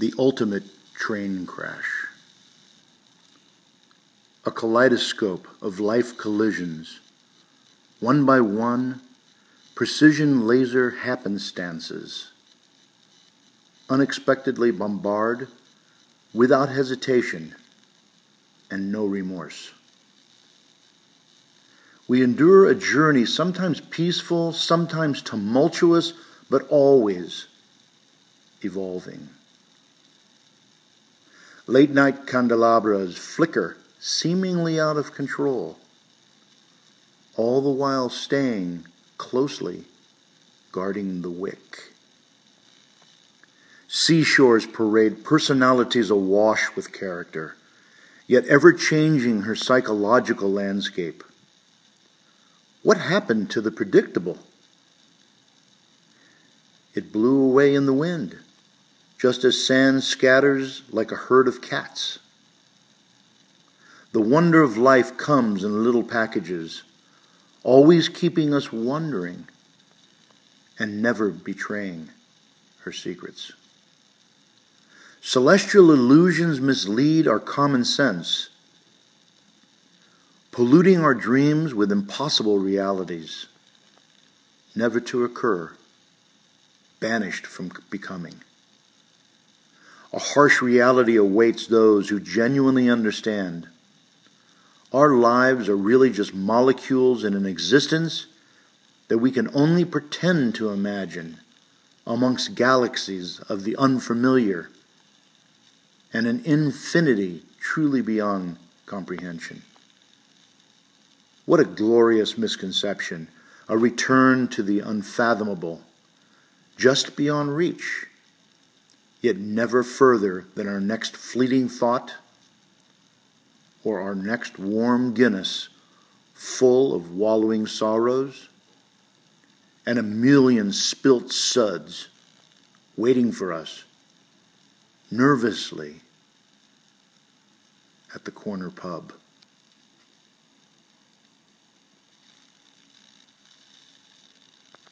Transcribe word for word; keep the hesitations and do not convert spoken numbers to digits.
The ultimate train crash. A kaleidoscope of life collisions, one by one, precision laser happenstances, unexpectedly bombard, without hesitation and no remorse. We endure a journey sometimes peaceful, sometimes tumultuous, but always evolving. Late-night candelabras flicker seemingly out of control, all the while staying closely guarding the wick. Seashores parade personalities awash with character, yet ever changing her psychological landscape. What happened to the predictable? It blew away in the wind, just as sand scatters like a herd of cats. The wonder of life comes in little packages, always keeping us wondering and never betraying her secrets. Celestial illusions mislead our common sense, polluting our dreams with impossible realities, never to occur, banished from becoming. A harsh reality awaits those who genuinely understand. Our lives are really just molecules in an existence that we can only pretend to imagine amongst galaxies of the unfamiliar and an infinity truly beyond comprehension. What a glorious misconception, a return to the unfathomable, just beyond reach, yet never further than our next fleeting thought or our next warm Guinness full of wallowing sorrows and a million spilt suds waiting for us nervously at the corner pub.